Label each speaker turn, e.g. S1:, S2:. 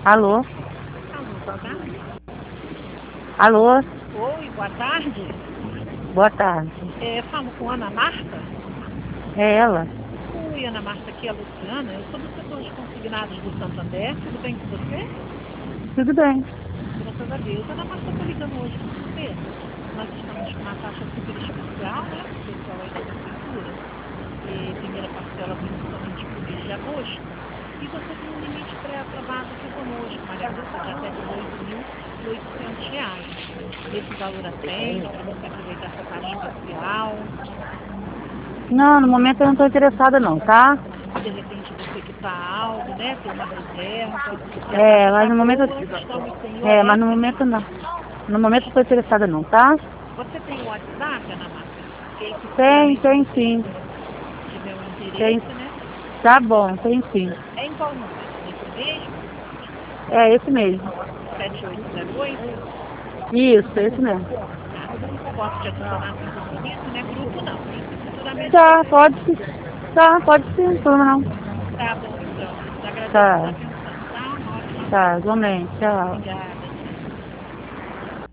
S1: Alô?
S2: Alô, boa tarde.
S1: Alô?
S2: Oi, boa tarde.
S1: Boa tarde.
S2: Falo com Ana Marta.
S1: É ela?
S2: Oi, Ana Marta, aqui é a Luciana. Eu sou do setor de consignados do Santander. Tudo bem com você?
S1: Tudo bem.
S2: Graças a Deus. Ana Marta, eu estou ligando hoje porque nós estamos com uma taxa super especial, né, para o pessoal aí da prefeitura. Primeira parcela vem somente para o mês de agosto. E você tem um limite pré-aprovado aqui conosco, Maria Marta, de até R$ 18.800. Esse valor atende para você aproveitar essa taxa especial.
S1: Não, no momento eu não estou interessada não, tá?
S2: De repente você quitar algo, né? Ter uma reserva. E a
S1: É,
S2: taxa
S1: mas
S2: está
S1: no momento.
S2: boa, estamos sem
S1: Mas
S2: IOF,
S1: no
S2: né?
S1: momento não. No momento eu estou interessada não, tá?
S2: Você tem o WhatsApp, Ana Marta? Que aí, se futuramente
S1: Tem
S2: você
S1: sim.
S2: tiver um
S1: Tem.
S2: interesse, né?
S1: Tá bom, tem sim.
S2: É em qual número? Nesse mesmo?
S1: É esse mesmo.
S2: 7808?
S1: Isso, esse mesmo.
S2: Tá. Posso te adicionar sem compromisso, né? Grupo não, mas se futuramente
S1: Tá,
S2: você...
S1: pode sim. Tá, pode sim, não tem problema não.
S2: Tá bom, então. Te agradeço pela
S1: Tá,
S2: atenção, tá? Uma ótima
S1: tá,
S2: tarde.
S1: igualmente, tchau.
S2: Obrigada.